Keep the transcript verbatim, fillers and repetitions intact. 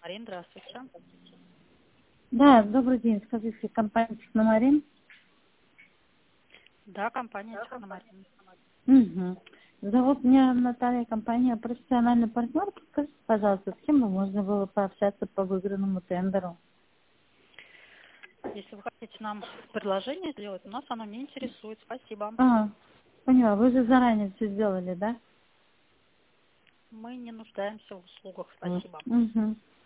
Марин, здравствуйте. Да, добрый день. Скажите, компания «Техномарин». Да, компания Техномарин. Угу. Зовут меня Наталья, компания «Профессиональный партнер». Скажите, пожалуйста, с кем бы можно было пообщаться по выигранному тендеру? Если вы хотите нам предложение сделать, у нас оно не интересует. Спасибо. А, поняла. Вы же заранее все сделали, да? Мы не нуждаемся в услугах. Спасибо. Угу.